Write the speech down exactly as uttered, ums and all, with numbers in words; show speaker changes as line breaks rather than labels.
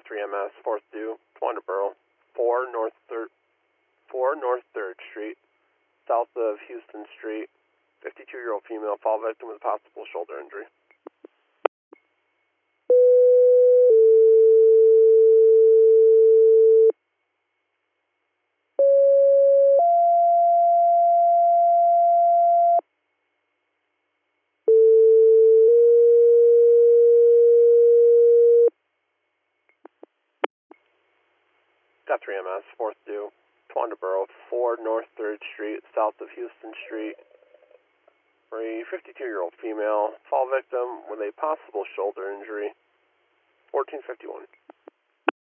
three M S, fourth due, Twanderboro, four North third, four North third Street, south of Houston Street, fifty-two-year-old female, fall victim with possible shoulder injury. Got three M S, fourth due, Twanderboro, four North third Street, south of Houston Street, for a fifty-two-year-old female, fall victim with a possible shoulder injury, fourteen fifty-one.